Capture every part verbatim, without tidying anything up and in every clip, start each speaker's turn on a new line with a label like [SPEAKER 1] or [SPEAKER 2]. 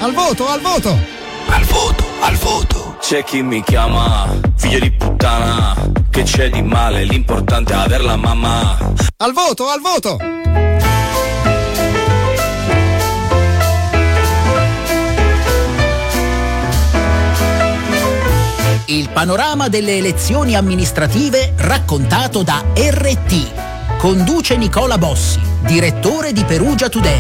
[SPEAKER 1] Al voto, al voto!
[SPEAKER 2] Al voto, al voto. C'è chi mi chiama figlio di puttana, che c'è di male, l'importante è aver la mamma.
[SPEAKER 1] Al voto, al voto!
[SPEAKER 3] Il panorama delle elezioni amministrative raccontato da R T. Conduce Nicola Bossi, direttore di Perugia Today.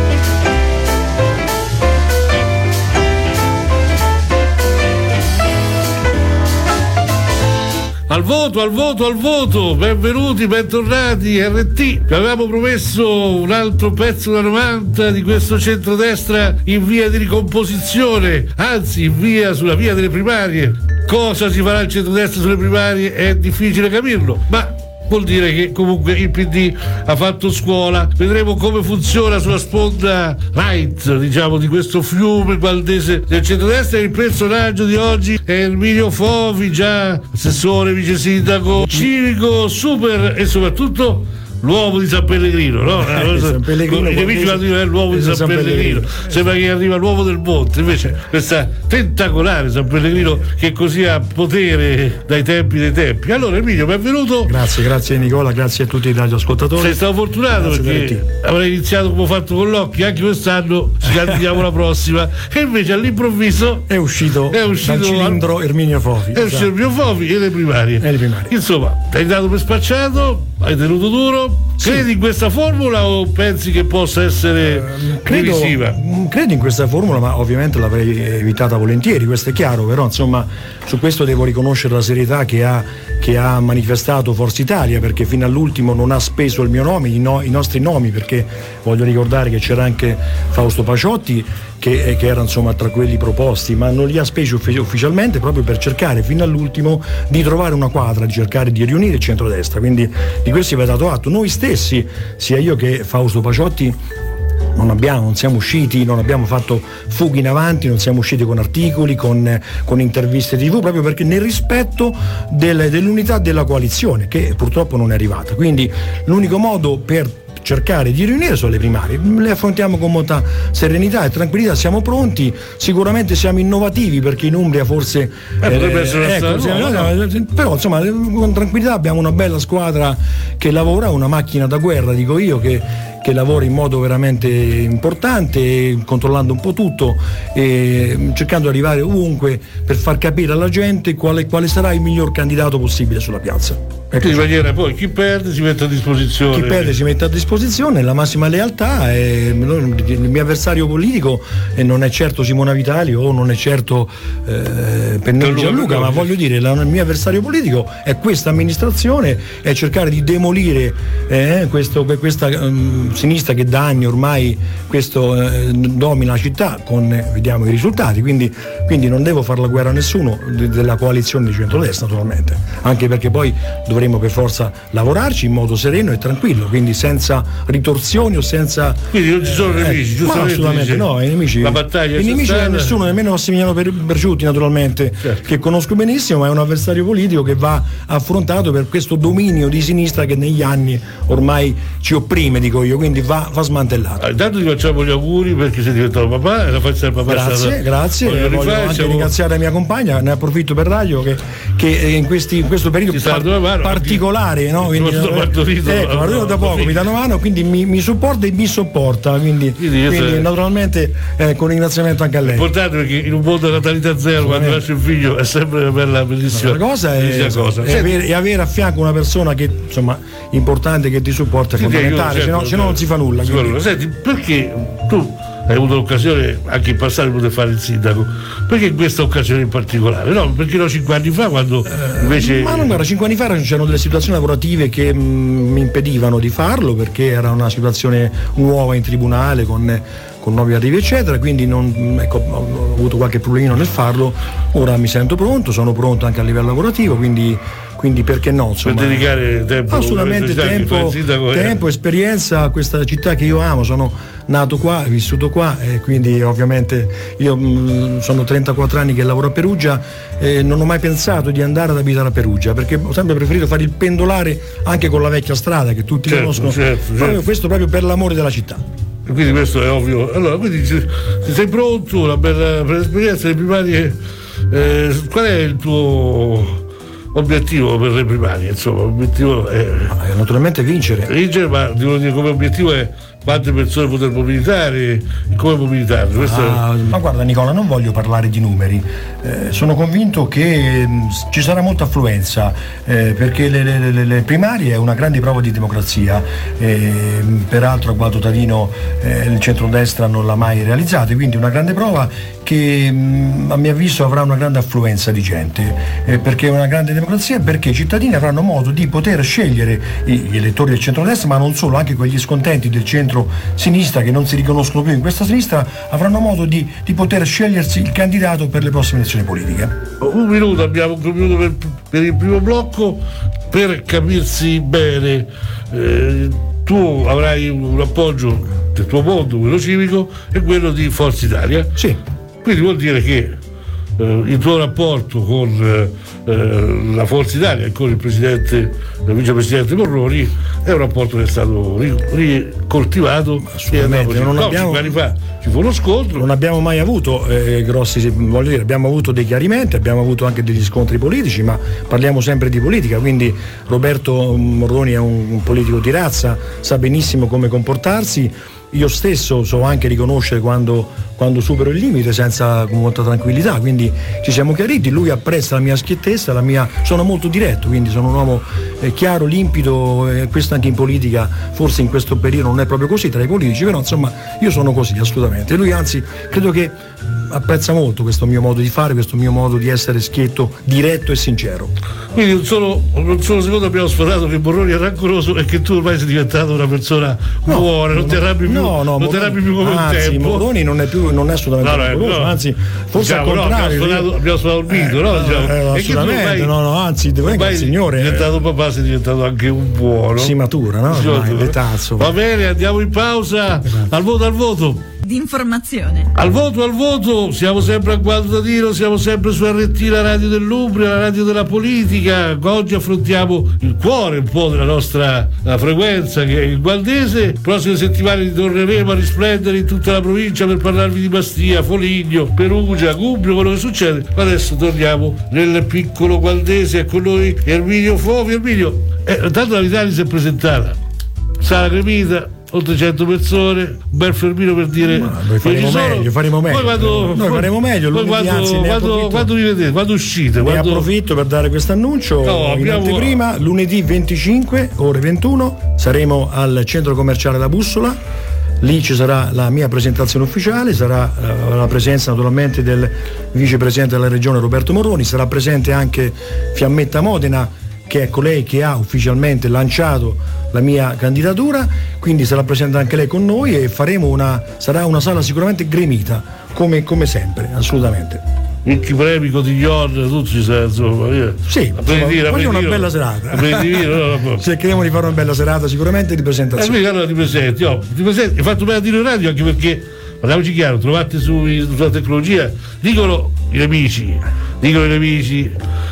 [SPEAKER 4] Al voto, al voto, al voto, benvenuti, bentornati R T. Vi avevamo promesso un altro pezzo da novanta di questo centrodestra in via di ricomposizione, anzi in via sulla via delle primarie. Cosa si farà il centrodestra sulle primarie è difficile capirlo, ma vuol dire che comunque il P D ha fatto scuola. Vedremo come funziona sulla sponda light, diciamo, di questo fiume valdese del centrodestra. Il personaggio di oggi è Erminio Fovi, già assessore, vice sindaco, civico, super e soprattutto l'uomo di San Pellegrino, no?
[SPEAKER 5] Eh, San Pellegrino,
[SPEAKER 4] i nemici vanno a dire l'uomo di San, San Pellegrino. Pellegrino. Sembra che arriva l'uomo del monte, invece questa tentacolare San Pellegrino che così ha potere dai tempi dei tempi. Allora Emilio, benvenuto.
[SPEAKER 5] Grazie, grazie Nicola, grazie a tutti i radioascoltatori.
[SPEAKER 4] Sei stato fortunato, grazie, perché avrei iniziato come ho fatto con l'Occhi, anche quest'anno ci candidiamo la prossima, e invece all'improvviso
[SPEAKER 5] è uscito,
[SPEAKER 4] è uscito
[SPEAKER 5] dal cilindro al... Erminio Fovi.
[SPEAKER 4] È uscito Erminio Fovi e le primarie.
[SPEAKER 5] E le primarie.
[SPEAKER 4] Insomma, hai dato per spacciato, hai tenuto duro. Sì. Credi in questa formula o pensi che possa essere uh, credo, divisiva?
[SPEAKER 5] Credo in questa formula, ma ovviamente l'avrei evitata volentieri, questo è chiaro, però insomma su questo devo riconoscere la serietà che ha, che ha manifestato Forza Italia, perché fino all'ultimo non ha speso il mio nome, i, no, i nostri nomi, perché voglio ricordare che c'era anche Fausto Paciotti che, che era insomma tra quelli proposti, ma non li ha spesi uffic- ufficialmente proprio per cercare fino all'ultimo di trovare una quadra, di cercare di riunire il centrodestra, quindi di questo vi è dato atto. Noi stessi, sia io che Fausto Paciotti, non abbiamo, non siamo usciti, non abbiamo fatto fughe in avanti, non siamo usciti con articoli, con, con interviste tivù, proprio perché nel rispetto del, dell'unità della coalizione, che purtroppo non è arrivata. Quindi l'unico modo per cercare di riunire sono le primarie, le affrontiamo con molta serenità e tranquillità, siamo pronti, sicuramente siamo innovativi, perché in Umbria forse
[SPEAKER 4] eh, potrebbe essere
[SPEAKER 5] ecco,
[SPEAKER 4] stato, no, no.
[SPEAKER 5] No, però insomma con tranquillità abbiamo una bella squadra che lavora, una macchina da guerra, dico io, che che lavora in modo veramente importante, controllando un po' tutto e cercando di arrivare ovunque per far capire alla gente quale, quale sarà il miglior candidato possibile sulla piazza.
[SPEAKER 4] Ecco, di maniera, poi chi perde si mette a disposizione.
[SPEAKER 5] Chi perde si mette a disposizione, la massima lealtà. E il mio avversario politico non è certo Simona Vitali o non è certo eh, Pennelli Gianluca, ma voglio dire, la, il mio avversario politico è questa amministrazione, è cercare di demolire eh, questo, questa um, sinistra che da anni ormai questo eh, domina la città, con eh, vediamo i risultati, quindi, quindi non devo fare la guerra a nessuno de, della coalizione di centrodestra, naturalmente, anche perché poi dovremo per forza lavorarci in modo sereno e tranquillo, quindi senza ritorsioni o senza,
[SPEAKER 4] quindi non ci sono
[SPEAKER 5] eh,
[SPEAKER 4] nemici,
[SPEAKER 5] eh, ma assolutamente no, i nemici,
[SPEAKER 4] la battaglia
[SPEAKER 5] i nemici non è nessuno, nemmeno Massimiliano Bergiuti naturalmente, certo, che conosco benissimo, ma è un avversario politico che va affrontato per questo dominio di sinistra che negli anni ormai ci opprime, dico io, quindi va, va smantellato.
[SPEAKER 4] Ah, intanto ti facciamo gli auguri perché sei diventato papà e la faccia del papà.
[SPEAKER 5] Grazie,
[SPEAKER 4] stata...
[SPEAKER 5] grazie. Voglio, voglio anche siamo... ringraziare la mia compagna, ne approfitto per radio che, che in, questi, in questo periodo par- particolare, no? Quindi,
[SPEAKER 4] partorito,
[SPEAKER 5] ecco,
[SPEAKER 4] no,
[SPEAKER 5] arrivo
[SPEAKER 4] no,
[SPEAKER 5] da poco,
[SPEAKER 4] no,
[SPEAKER 5] mi danno mano, quindi mi, mi supporta e mi sopporta, quindi, quindi, quindi naturalmente eh, con ringraziamento anche a lei.
[SPEAKER 4] Importante, perché in un mondo natalità zero, quando nasce un figlio è sempre una bella, bellissima
[SPEAKER 5] la cosa, è,
[SPEAKER 4] cosa.
[SPEAKER 5] È, avere, è avere a fianco una persona che insomma importante, che ti supporta, è fondamentale, se no certo, non si fa nulla.
[SPEAKER 4] Si fa nulla. Senti, perché tu hai avuto l'occasione anche in passato di poter fare il sindaco, perché in questa occasione in particolare? No, perché no, cinque anni fa, quando invece.
[SPEAKER 5] Eh, ma non, guarda, cinque anni fa c'erano delle situazioni lavorative che mh, mi impedivano di farlo, perché era una situazione nuova in tribunale con, con nuovi arrivi eccetera, quindi non, ecco, ho avuto qualche problemino nel farlo. Ora mi sento pronto, sono pronto anche a livello lavorativo, quindi quindi perché no, insomma,
[SPEAKER 4] per dedicare tempo,
[SPEAKER 5] assolutamente tempo, tempo esperienza a questa città che io amo. Sono nato qua, vissuto qua e quindi ovviamente io mh, sono trentaquattro anni che lavoro a Perugia e non ho mai pensato di andare ad abitare a Perugia, perché ho sempre preferito fare il pendolare anche con la vecchia strada che tutti
[SPEAKER 4] certo,
[SPEAKER 5] conoscono,
[SPEAKER 4] certo,
[SPEAKER 5] proprio
[SPEAKER 4] certo.
[SPEAKER 5] Questo proprio per l'amore della città.
[SPEAKER 4] quindi questo è ovvio. Allora, quindi se sei pronto, una bella per l'esperienza delle primarie, eh, qual è il tuo obiettivo per le primarie? Insomma, l'obiettivo è
[SPEAKER 5] naturalmente vincere.
[SPEAKER 4] Vincere, ma devo dire come obiettivo è quante persone poter mobilitare, come mobilitare.
[SPEAKER 5] Ah, è... Ma guarda Nicola, non voglio parlare di numeri, eh, sono convinto che mh, ci sarà molta affluenza, eh, perché le, le, le, le primarie è una grande prova di democrazia, eh, peraltro a Gualdo Tadino eh, il centrodestra non l'ha mai realizzata, quindi una grande prova che mh, a mio avviso avrà una grande affluenza di gente, eh, perché è una grande democrazia, perché i cittadini avranno modo di poter scegliere gli elettori del centrodestra, ma non solo, anche quegli scontenti del centro sinistra che non si riconoscono più in questa sinistra avranno modo di, di poter scegliersi il candidato per le prossime elezioni politiche.
[SPEAKER 4] Un minuto, abbiamo un minuto per, per il primo blocco per capirsi bene. Eh, tu avrai un appoggio del tuo mondo, quello civico, e quello di Forza Italia.
[SPEAKER 5] Sì.
[SPEAKER 4] Quindi vuol dire che eh, il tuo rapporto con eh, la Forza Italia e con il presidente, il vicepresidente Morroni è un rapporto che è stato ricoltivato.
[SPEAKER 5] Assolutamente, non
[SPEAKER 4] no,
[SPEAKER 5] abbiamo,
[SPEAKER 4] cinque anni fa ci fu uno scontro.
[SPEAKER 5] Non abbiamo mai avuto eh, grossi, voglio dire, abbiamo avuto dei chiarimenti, abbiamo avuto anche degli scontri politici, ma parliamo sempre di politica, quindi Roberto Morroni è un, un politico di razza, sa benissimo come comportarsi. Io stesso so anche riconoscere quando, quando supero il limite senza, con molta tranquillità, quindi ci siamo chiariti, lui apprezza la mia schiettezza, la mia, sono molto diretto, quindi sono un uomo eh, chiaro, limpido, e eh, questo anche in politica, forse in questo periodo non è proprio così tra i politici, però insomma io sono così assolutamente. Lui anzi credo che apprezza molto questo mio modo di fare, questo mio modo di essere schietto, diretto e sincero.
[SPEAKER 4] Quindi un solo, un solo secondo abbiamo sforato che Morroni è rancoroso e che tu ormai sei diventato una persona no, buona, non ti arrabbi più,
[SPEAKER 5] no, no,
[SPEAKER 4] non ti arrabbi più come
[SPEAKER 5] anzi,
[SPEAKER 4] il tempo.
[SPEAKER 5] Morroni non è più, non è assolutamente
[SPEAKER 4] no,
[SPEAKER 5] rancoroso,
[SPEAKER 4] no,
[SPEAKER 5] anzi forse
[SPEAKER 4] diciamo,
[SPEAKER 5] al contrario.
[SPEAKER 4] No, abbiamo sforato il mito,
[SPEAKER 5] eh,
[SPEAKER 4] no? Diciamo.
[SPEAKER 5] Eh, assolutamente,
[SPEAKER 4] ormai,
[SPEAKER 5] no, no, anzi, devo dire che il signore
[SPEAKER 4] è diventato papà, sei diventato anche un buono.
[SPEAKER 5] Si matura, no? Ormai, l'etazzo.
[SPEAKER 4] Va bene, andiamo in pausa. Al voto, al voto.
[SPEAKER 6] D'informazione.
[SPEAKER 4] Al voto, al voto, siamo sempre a Gualdo Tadino, siamo sempre su R T, la radio dell'Umbria, la radio della politica. Oggi affrontiamo il cuore un po' della nostra frequenza, che è il gualdese. Prossime settimane ritorneremo a risplendere in tutta la provincia per parlarvi di Bastia, Foligno, Perugia, Gubbio, quello che succede. Adesso torniamo nel piccolo gualdese, e con noi Erminio Fovi. Erminio, eh, tanto la Vitali si è presentata, Sala Cremita, oltre cento persone, un bel fermino per dire
[SPEAKER 5] ma noi faremo meglio, faremo meglio.
[SPEAKER 4] Poi quando,
[SPEAKER 5] noi faremo meglio
[SPEAKER 4] poi
[SPEAKER 5] lunedì,
[SPEAKER 4] quando,
[SPEAKER 5] anzi, ne
[SPEAKER 4] quando, quando vi vedete, quando uscite,
[SPEAKER 5] ne
[SPEAKER 4] quando...
[SPEAKER 5] approfitto per dare questo annuncio.
[SPEAKER 4] No,
[SPEAKER 5] in
[SPEAKER 4] abbiamo...
[SPEAKER 5] anteprima, lunedì venticinque ore ventuno saremo al centro commerciale La Bussola. Lì ci sarà la mia presentazione ufficiale, sarà uh, la presenza naturalmente del vicepresidente della regione Roberto Morroni, sarà presente anche Fiammetta Modena, che è colei che ha ufficialmente lanciato la mia candidatura, quindi sarà presente anche lei con noi e faremo una, sarà una sala sicuramente gremita, come, come sempre, assolutamente.
[SPEAKER 4] Ricchi premi, cotiglion, tutti ci sono, insomma.
[SPEAKER 5] Sì, voglio una bella serata.
[SPEAKER 4] No, no.
[SPEAKER 5] Cercheremo di fare una bella serata sicuramente di presentazione.
[SPEAKER 4] E quindi allora ti presenti, oh, ti presenti, hai fatto bene a dire radio, anche perché, parliamoci chiaro, trovate su, sulla tecnologia, dicono i nemici, dicono i nemici,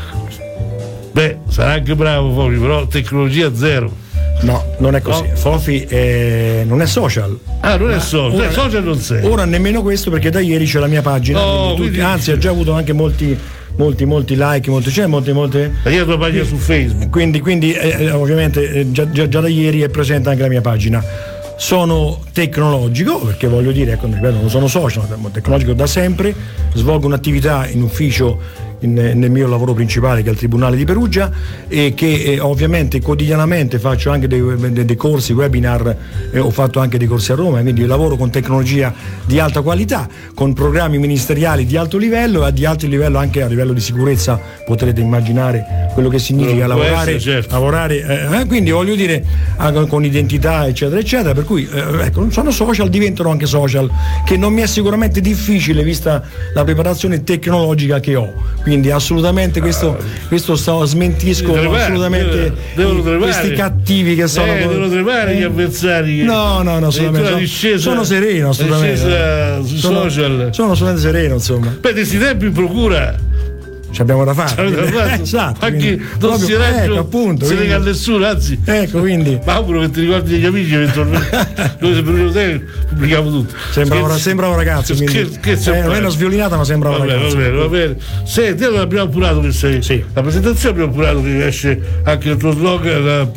[SPEAKER 4] beh, sarà anche bravo Fofi, però tecnologia zero.
[SPEAKER 5] No, non è così. No. Fofi è... non è social.
[SPEAKER 4] Ah, non è social, ora, social non sei.
[SPEAKER 5] Ora nemmeno questo, perché da ieri c'è la mia pagina.
[SPEAKER 4] No,
[SPEAKER 5] tutti,
[SPEAKER 4] quindi...
[SPEAKER 5] Anzi, ha già avuto anche molti, molti, molti like, molti, cioè, molte, molte.
[SPEAKER 4] La mia tua pagina su Facebook.
[SPEAKER 5] Quindi, quindi eh, ovviamente eh, già, già, già da ieri è presente anche la mia pagina. Sono tecnologico, perché voglio dire, ecco, non sono social, sono tecnologico da sempre, svolgo un'attività in ufficio in, nel mio lavoro principale, che è il Tribunale di Perugia, e che eh, ovviamente quotidianamente faccio anche dei, dei, dei corsi, webinar, eh, ho fatto anche dei corsi a Roma, quindi lavoro con tecnologia di alta qualità, con programmi ministeriali di alto livello e di alto livello anche a livello di sicurezza. Potrete immaginare quello che significa non lavorare, essere, certo. lavorare eh, quindi voglio dire anche con identità eccetera eccetera, per cui eh, ecco, sono social, diventano anche social, che non mi è sicuramente difficile vista la preparazione tecnologica che ho, quindi assolutamente questo, questo sto, smentisco tremare, assolutamente
[SPEAKER 4] devono,
[SPEAKER 5] questi cattivi che sono
[SPEAKER 4] eh, devono tremare eh, gli avversari,
[SPEAKER 5] no no no assolutamente
[SPEAKER 4] discesa,
[SPEAKER 5] sono sereno assolutamente
[SPEAKER 4] sui
[SPEAKER 5] sono,
[SPEAKER 4] social
[SPEAKER 5] sono assolutamente sereno insomma.
[SPEAKER 4] Beh, questi tempi in procura
[SPEAKER 5] ci abbiamo da fare.
[SPEAKER 4] Da fare.
[SPEAKER 5] Esatto,
[SPEAKER 4] anche non si regge,
[SPEAKER 5] ecco, appunto,
[SPEAKER 4] si
[SPEAKER 5] quindi,
[SPEAKER 4] lega a nessuno, anzi.
[SPEAKER 5] Ecco, quindi.
[SPEAKER 4] Ma auguro che ti ricordi degli amici eventualmente. Noi sempre te pubblichiamo tutto.
[SPEAKER 5] Sembra, un, sembra un ragazzo. Quindi,
[SPEAKER 4] che, che
[SPEAKER 5] eh, non è una sviolinata, ma sembra un ragazzo.
[SPEAKER 4] Va bene, va bene. Senti, allora abbiamo appurato che sei.
[SPEAKER 5] Sì.
[SPEAKER 4] La presentazione abbiamo appurato che esce anche il tuo slogan, la,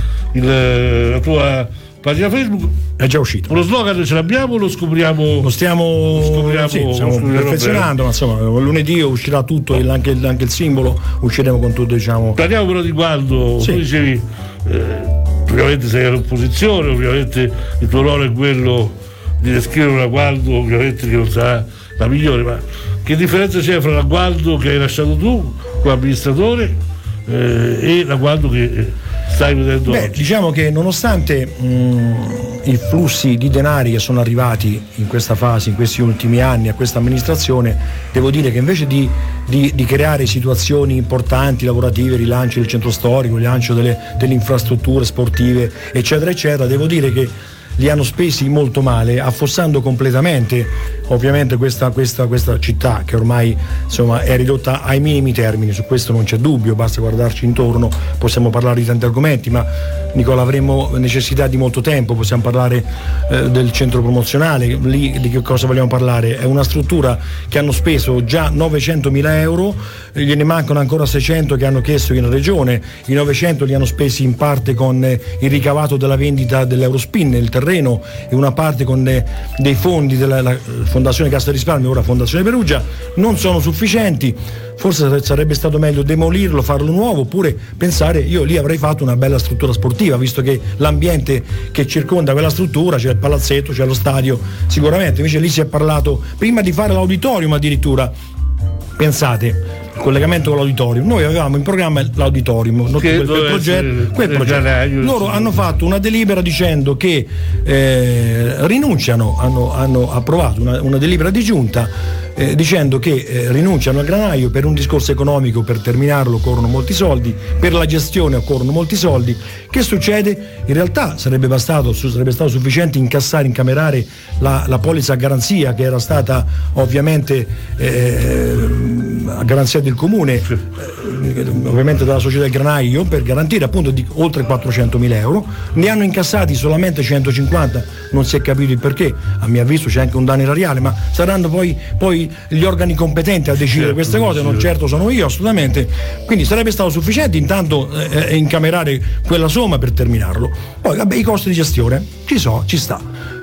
[SPEAKER 4] il, la tua pagina Facebook.
[SPEAKER 5] È già uscito.
[SPEAKER 4] Lo slogan ce l'abbiamo, lo scopriamo.
[SPEAKER 5] Lo stiamo,
[SPEAKER 4] lo scopriamo,
[SPEAKER 5] sì, stiamo
[SPEAKER 4] lo scopriamo
[SPEAKER 5] perfezionando,
[SPEAKER 4] bene.
[SPEAKER 5] ma insomma lunedì uscirà tutto, il, anche, il, anche il simbolo, usciremo con tutto, diciamo.
[SPEAKER 4] Parliamo però di Gualdo,
[SPEAKER 5] sì.
[SPEAKER 4] Tu dicevi, eh, ovviamente sei all'opposizione, ovviamente il tuo ruolo è quello di descrivere una Gualdo, ovviamente che non sarà la migliore, ma che differenza c'è fra la Gualdo che hai lasciato tu come amministratore eh, e la Gualdo che eh, stai vedendo
[SPEAKER 5] Beh,
[SPEAKER 4] oggi?
[SPEAKER 5] diciamo che nonostante mh, i flussi di denari che sono arrivati in questa fase, in questi ultimi anni a questa amministrazione, devo dire che invece di, di, di creare situazioni importanti, lavorative, rilancio del centro storico, rilancio delle, delle infrastrutture sportive, eccetera, eccetera, devo dire che li hanno spesi molto male, affossando completamente ovviamente questa, questa, questa città che ormai insomma è ridotta ai minimi termini. Su questo non c'è dubbio, basta guardarci intorno, possiamo parlare di tanti argomenti, ma Nicola avremo necessità di molto tempo, possiamo parlare eh, del centro promozionale, lì di che cosa vogliamo parlare? È una struttura che hanno speso già novecentomila euro, gliene mancano ancora seicento che hanno chiesto in regione, i novecento li hanno spesi in parte con eh, il ricavato della vendita dell'Eurospin, il terreno, e una parte con de, dei fondi della la, Fondazione Cassa di Risparmio, ora Fondazione Perugia, non sono sufficienti. Forse sarebbe stato meglio demolirlo, farlo nuovo, oppure pensare, io lì avrei fatto una bella struttura sportiva, visto che l'ambiente che circonda quella struttura, c'è il palazzetto, c'è lo stadio, sicuramente. Invece lì si è parlato prima di fare l'auditorium addirittura. Pensate, il collegamento con l'auditorium, noi avevamo in programma l'auditorium, quel, quel progetto, quel progetto. Loro hanno fatto una delibera dicendo che eh, rinunciano, hanno, hanno approvato una, una delibera di giunta eh, dicendo che eh, rinunciano al granaio per un discorso economico, per terminarlo occorrono molti soldi, per la gestione occorrono molti soldi. Che succede? In realtà sarebbe bastato, sarebbe stato sufficiente incassare, incamerare la, la polizza a garanzia che era stata ovviamente eh, a garanzia del comune, eh, ovviamente dalla società del granaio, per garantire appunto di oltre quattrocentomila euro. Ne hanno incassati solamente centocinquanta, non si è capito il perché, a mio avviso c'è anche un danno erariale, ma saranno poi, poi gli organi competenti a decidere certo, queste cose, non certo sono io assolutamente. Quindi sarebbe stato sufficiente intanto eh, incamerare quella somma per terminarlo. Poi vabbè, i costi di gestione ci sono, ci sta.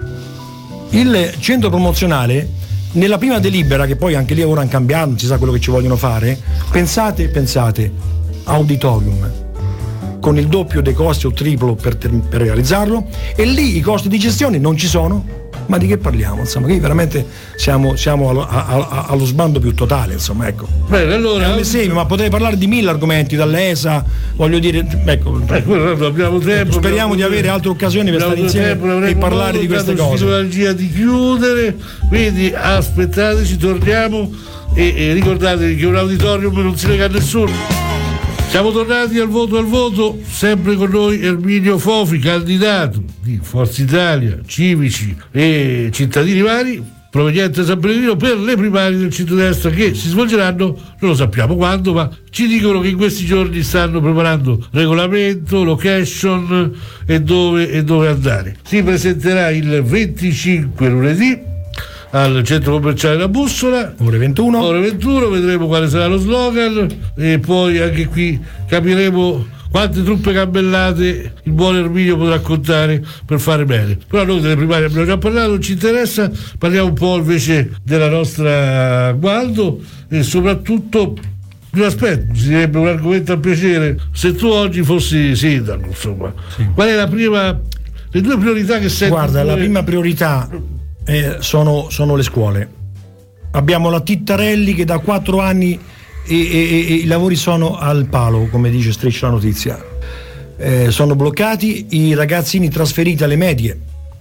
[SPEAKER 5] Il centro promozionale, nella prima delibera, che poi anche lì ora hanno cambiato, non si sa quello che ci vogliono fare, pensate, pensate, auditorium con il doppio dei costi o triplo per, ter- per realizzarlo, e lì i costi di gestione non ci sono. Ma di che parliamo? Insomma, qui veramente siamo, siamo allo, a, a, allo sbando più totale, insomma, ecco.
[SPEAKER 4] Bene, allora.
[SPEAKER 5] È un esempio, ma potrei parlare di mille argomenti, dall'E S A, voglio dire, ecco.
[SPEAKER 4] Eh, abbiamo tempo.
[SPEAKER 5] Speriamo di avere altre occasioni per stare insieme tempo, e parlare di queste cose.
[SPEAKER 4] La regia di chiudere, quindi aspettateci, torniamo e, e ricordatevi che un auditorium non si lega a nessuno. Siamo tornati al voto al voto, sempre con noi Erminio Fofi, candidato di Forza Italia, Civici e Cittadini Vari, proveniente da San Pellegrino, per le primarie del centrodestra che si svolgeranno, non lo sappiamo quando, ma ci dicono che in questi giorni stanno preparando regolamento, location e dove, e dove andare. Si presenterà il venticinque lunedì al centro commerciale La Bussola,
[SPEAKER 5] ore ventuno.
[SPEAKER 4] Ore ventuno, vedremo quale sarà lo slogan e poi anche qui capiremo quante truppe gambellate il buon Erminio potrà contare per fare bene. Però noi delle primarie abbiamo già parlato, non ci interessa, parliamo un po' invece della nostra Gualdo e soprattutto di un aspetto, si direbbe un argomento a piacere. Se tu oggi fossi sindaco, insomma, sì. Qual è la prima, le due priorità che senti?
[SPEAKER 5] Guarda, due... la prima priorità Eh, sono, sono le scuole. Abbiamo la Tittarelli che da quattro anni e, e, e i lavori sono al palo, come dice Striscia la Notizia. Eh, sono bloccati i ragazzini trasferiti alle medie.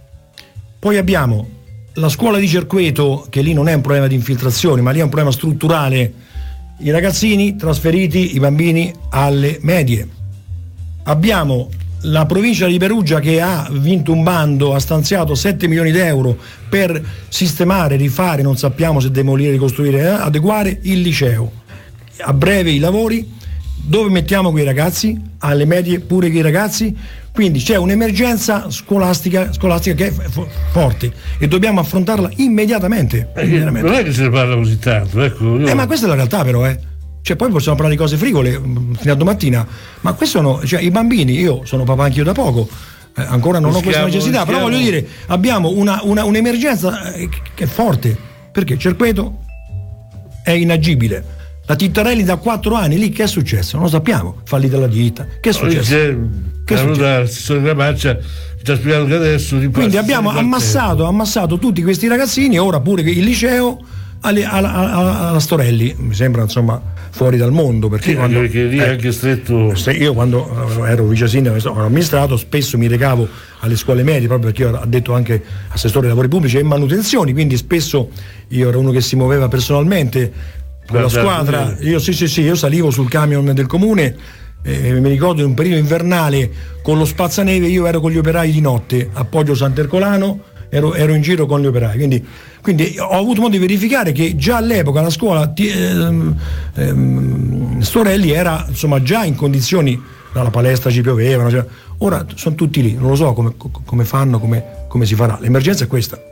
[SPEAKER 5] Poi abbiamo la scuola di Cerqueto, che lì non è un problema di infiltrazioni, ma lì è un problema strutturale. I ragazzini trasferiti, i bambini alle medie. Abbiamo la provincia di Perugia che ha vinto un bando, ha stanziato sette milioni di euro per sistemare, rifare, non sappiamo se demolire, ricostruire, eh, adeguare il liceo. a breve i lavori. Dove mettiamo quei ragazzi? Alle medie pure quei ragazzi? Quindi c'è un'emergenza scolastica, scolastica che è f- forte e dobbiamo affrontarla immediatamente.
[SPEAKER 4] Eh, non è che se ne parla così tanto, ecco. Io...
[SPEAKER 5] Eh, ma questa è la realtà, però, eh. Cioè, poi possiamo parlare di cose frivole fino a domattina, ma questo sono, cioè, i bambini, io sono papà anch'io da poco, eh, ancora non rischiamo, ho questa necessità, rischiamo. Però voglio dire, abbiamo una, una, un'emergenza che è forte, perché Cerqueto è inagibile. La Tittarelli da quattro anni lì, che è successo? Non lo sappiamo, fallita la ditta. Che è successo?
[SPEAKER 4] Che è successo? La Gramaccia ci ha spiegato che adesso
[SPEAKER 5] quindi abbiamo ammassato, ammassato tutti questi ragazzini e ora pure il liceo alla, alla, alla, alla Storelli. Mi sembra insomma fuori dal mondo, perché,
[SPEAKER 4] sì,
[SPEAKER 5] quando,
[SPEAKER 4] perché lì è
[SPEAKER 5] eh,
[SPEAKER 4] anche stretto.
[SPEAKER 5] Io quando ero vice sindaco, ero amministrato, spesso mi recavo alle scuole medie, proprio perché io ero addetto anche assessore ai lavori pubblici e manutenzioni, quindi spesso io ero uno che si muoveva personalmente con la squadra. Io sì sì sì io salivo sul camion del comune, eh, mi ricordo in un periodo invernale con lo spazzaneve, io ero con gli operai di notte a Poggio Sant'Ercolano, ero, ero in giro con gli operai, quindi, quindi ho avuto modo di verificare che già all'epoca la scuola ehm, ehm, Storelli era insomma già in condizioni, la palestra ci pioveva, cioè, ora sono tutti lì, non lo so come, come fanno, come, come si farà, l'emergenza è questa.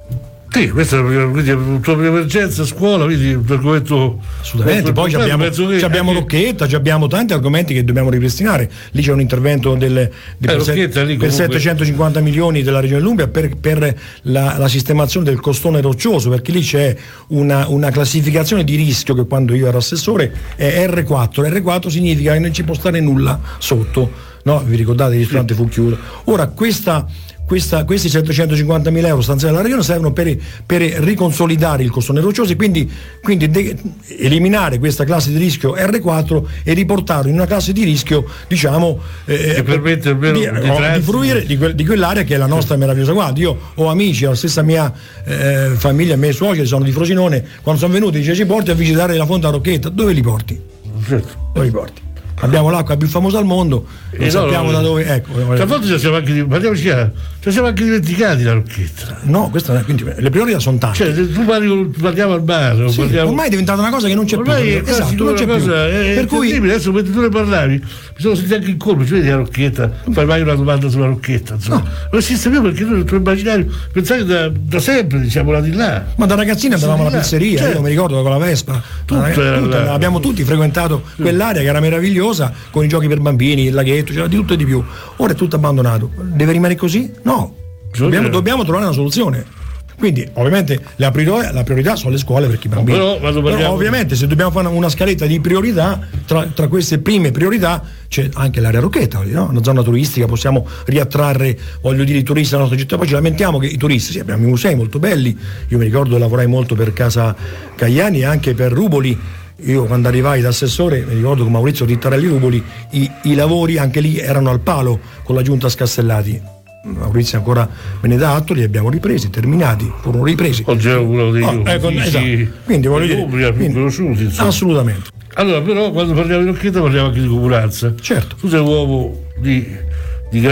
[SPEAKER 4] Sì, questa è la tua emergenza a scuola, quindi un argomento
[SPEAKER 5] assolutamente. Poi abbiamo, abbiamo anche... Rocchetta, abbiamo tanti argomenti che dobbiamo ripristinare. Lì c'è un intervento del, del eh, per, set, lì per settecentocinquanta milioni della Regione Umbria per, per la, la sistemazione del costone roccioso, perché lì c'è una, una classificazione di rischio che quando io ero assessore è erre quattro. erre quattro significa che non ci può stare nulla sotto, no? Vi ricordate il ristorante fu chiuso. Ora questa Questa, questi settecentocinquantamila euro stanziati dalla Regione servono per, per riconsolidare il costone roccioso e quindi, quindi de- eliminare questa classe di rischio erre quattro e riportarlo in una classe di rischio, diciamo, eh,
[SPEAKER 4] che permette almeno
[SPEAKER 5] di, di, oh, di fruire di, que- di quell'area che è la nostra meravigliosa. Guarda, io ho amici, la stessa mia eh, famiglia, i miei suoceri sono di Frosinone, quando sono venuti dice ci porti a visitare la fonte a Rocchetta, dove li porti?
[SPEAKER 4] Certo.
[SPEAKER 5] Dove li porti? Abbiamo l'acqua più famosa al mondo, non
[SPEAKER 4] eh
[SPEAKER 5] sappiamo
[SPEAKER 4] no,
[SPEAKER 5] da dove. Ecco,
[SPEAKER 4] a volte ci siamo anche, parliamoci, ci siamo anche dimenticati la Rocchetta.
[SPEAKER 5] No, questa, quindi, le priorità sono tante.
[SPEAKER 4] Cioè, tu parli, parliamo al bar.
[SPEAKER 5] Sì,
[SPEAKER 4] parliamo...
[SPEAKER 5] Ormai è diventata una cosa che non c'è
[SPEAKER 4] ormai
[SPEAKER 5] più.
[SPEAKER 4] È
[SPEAKER 5] esatto, non c'è
[SPEAKER 4] cosa,
[SPEAKER 5] più.
[SPEAKER 4] È
[SPEAKER 5] per cui
[SPEAKER 4] adesso mentre tu ne parlavi, mi sono sentito anche in colpo. Ci vedi la Rocchetta? Fai mai una domanda sulla Rocchetta? No. Non esiste più perché noi nel tuo immaginario pensate da, da sempre, diciamo, là di là.
[SPEAKER 5] Ma da ragazzini andavamo alla pizzeria,
[SPEAKER 4] cioè,
[SPEAKER 5] io mi ricordo con la Vespa.
[SPEAKER 4] Tutto
[SPEAKER 5] ragazzi,
[SPEAKER 4] era
[SPEAKER 5] tutto,
[SPEAKER 4] là.
[SPEAKER 5] Abbiamo tutti frequentato sì. quell'area che era meravigliosa, con i giochi per bambini, il laghetto, c'era di tutto e di più. Ora è tutto abbandonato. Deve rimanere così? No. Dobbiamo, dobbiamo trovare una soluzione. Quindi ovviamente la priorità, la priorità sono le scuole per i bambini.
[SPEAKER 4] Però,
[SPEAKER 5] Però ovviamente se dobbiamo fare una scaletta di priorità, tra, tra queste prime priorità c'è anche l'area Rocchetta, no? Una zona turistica, possiamo riattrarre, voglio dire, i turisti alla nostra città. Poi ci lamentiamo che i turisti, sì, abbiamo i musei molto belli, io mi ricordo lavorai molto per Casa Cagliani e anche per Ruboli. Io quando arrivai da assessore mi ricordo con Maurizio Tittarelli Ruboli i, i lavori anche lì erano al palo con la giunta Scastellati. Maurizio ancora me ne dà atto, li abbiamo ripresi, terminati, furono ripresi.
[SPEAKER 4] Oggi è uno dei
[SPEAKER 5] oh, ecco, esatto. Quindi voglio dire,
[SPEAKER 4] Umbria, più conosciuti, insomma.
[SPEAKER 5] Assolutamente.
[SPEAKER 4] Allora, però quando parliamo di Rocchetta parliamo anche di comunanza.
[SPEAKER 5] Certo.
[SPEAKER 4] Tu sei un uomo di, di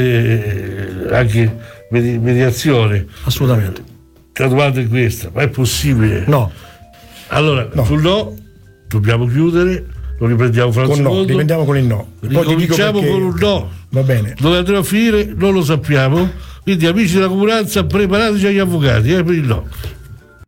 [SPEAKER 4] grande eh, anche medi- mediazione.
[SPEAKER 5] Assolutamente.
[SPEAKER 4] La domanda è questa, ma è possibile?
[SPEAKER 5] No.
[SPEAKER 4] Allora, no. sul no dobbiamo chiudere, lo riprendiamo fra un
[SPEAKER 5] con
[SPEAKER 4] secondo.
[SPEAKER 5] No, riprendiamo con il no.
[SPEAKER 4] Poi cominciamo con un no.
[SPEAKER 5] Va bene.
[SPEAKER 4] Dove andremo a finire non lo sappiamo, quindi amici della comunanza preparateci agli avvocati eh, per il no.